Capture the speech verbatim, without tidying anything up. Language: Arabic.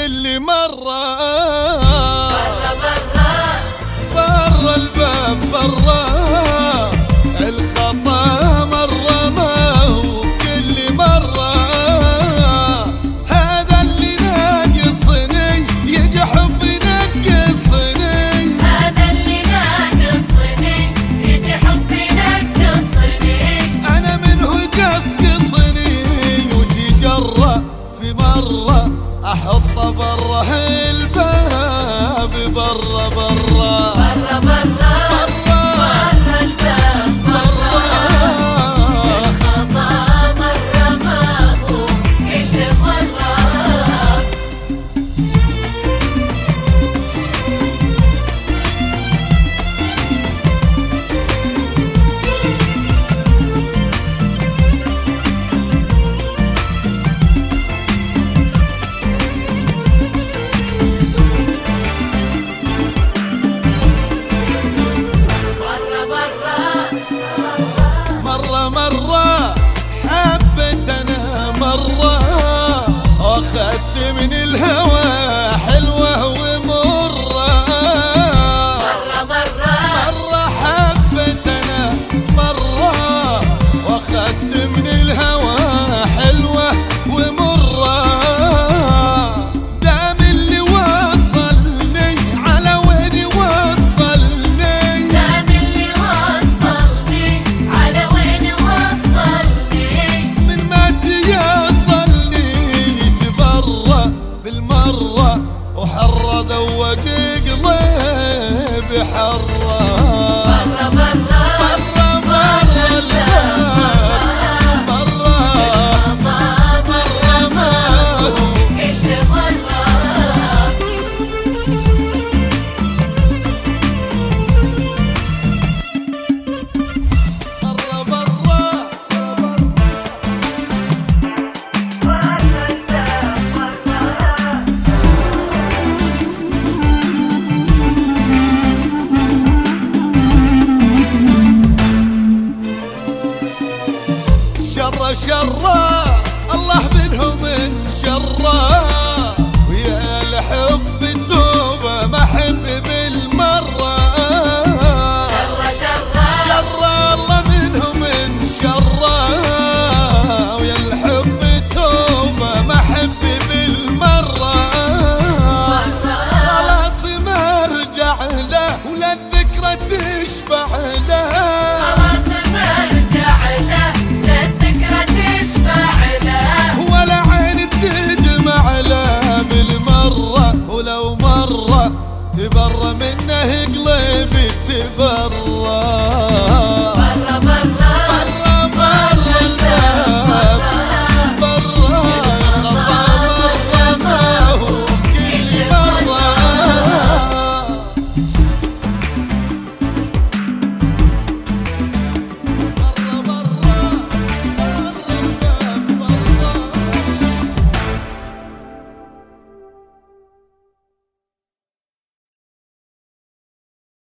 كل مرة برا برا برا الباب برا الخطا مرة ما هو كل مرة. هذا اللي ناقصني يجي حب ينقصني، هذا اللي ناقصني يجي حب ينقصني. أنا منه يقصقصني وتجرأ في مرة أحطه برا الباب برا برا برا برا برا الباب برا الخطا مرة ما هو كل مرة. مرة مرة حبيت أنا مرة وأخذت من الهوى حلوة ومرة. مرة مرة مرة حبيت أنا مرة وأخذت من الهوى حلوة ومرة. دام اللي وصلني على وين وصلني، دام اللي وصلني على وين وصلني. من ما تيصلني يتبرى بالمرة وحرة ذوق قلبي حرة. برا برا برا برا الباب برا برا ما هو كل مرة. برا برا شر شر الله منهم من شره، ويا الحب توبه ما احب بالمره. شر شر شر الله منهم من شره، ويا الحب توبه ما احب بالمره. خلاص ما ارجع له ولا الذكرى تشفع له، خلاص ما ارجع له لا الذكرى تشفع له. ولا عين تدمع له بالمرة، ولو مرة تبرى منه قلبي تبرى.